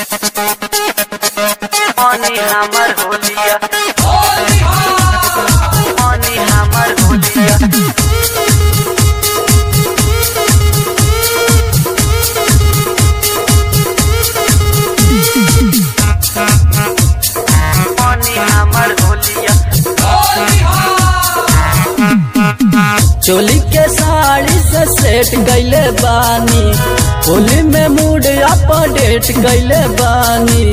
मनी हमर होलिया मनी हमर होलिया मनी हमर होलिया चोली के साड़ी से सेट गईले बानी, होली में मूड अपडेट गईले बानी,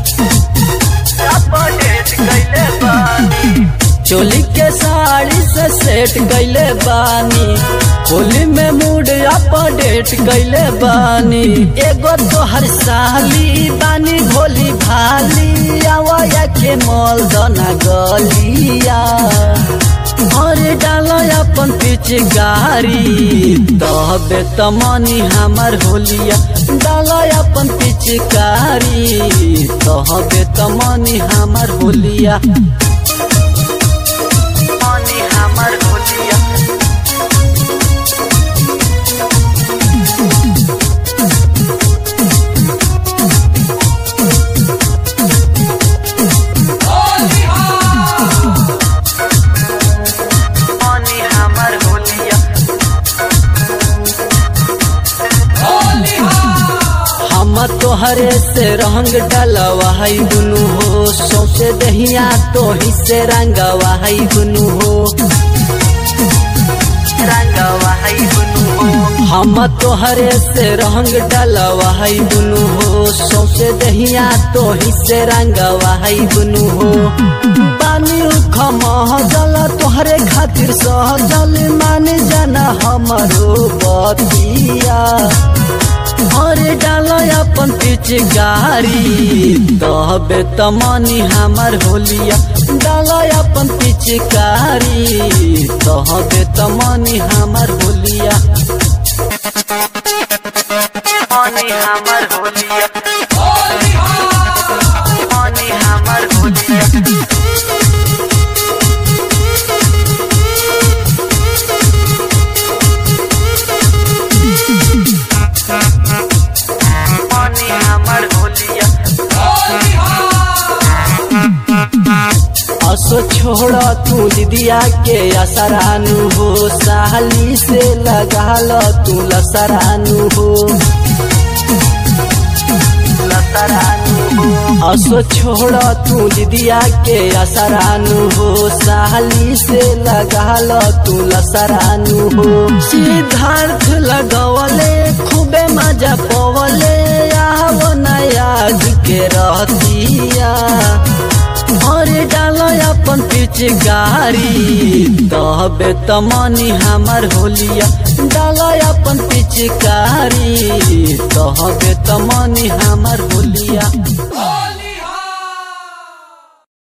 अपडेट कैले बानी चोली के साड़ी से सेट गईले बानी, होली में मूड अपडेट गईले बानी। एगो तो हर साली बानी भोली भाली, आवाया के मोल दना गलिया और डालो अपन पिचकारी, तबे त मनी हमर होलिया। डालो अपन पिचकारी, तबे त मनी हमर होलिया। मनी हमर होलिया मनी हमर होलिया हम तोहरे से रंग डलवाई दुनु हो, सौसे दहिया तो हिस्से रंगवाई दुनु हो, रंगवाई दुनु हो हम तोहरे से रंग डलवाई दुनु हो, सौसे दहिया तो हिस्से रंगवाई दुनु हो। बानी खमहल तोहरे खातिर सहजल, मान जाना हमरो बतिया और डालो अपन पिचकारी, तबे त मनी हमर होलिया। डालो अपन पिचकारी, तबे त मनी हमर होलिया। मनी हमर होलिया मनी हमर होलिया मनी हमर होलिया असो छोड़ तू दीदिया के असरानु हो, साली से लगाल तू लसरानु हो, लसरानु हो असो छोड़ तू दीदिया के असरानु हो, साली से लगाल तू लसरानु हो। सिद्धार्थ लगवले खूबे मजा पवले, आवो नया के रहतिया और डालो अपन पिचकारी, तबे त मनी हमर होलिया। डालो अपन पिचकारी, तबे त मनी हमर होलिया।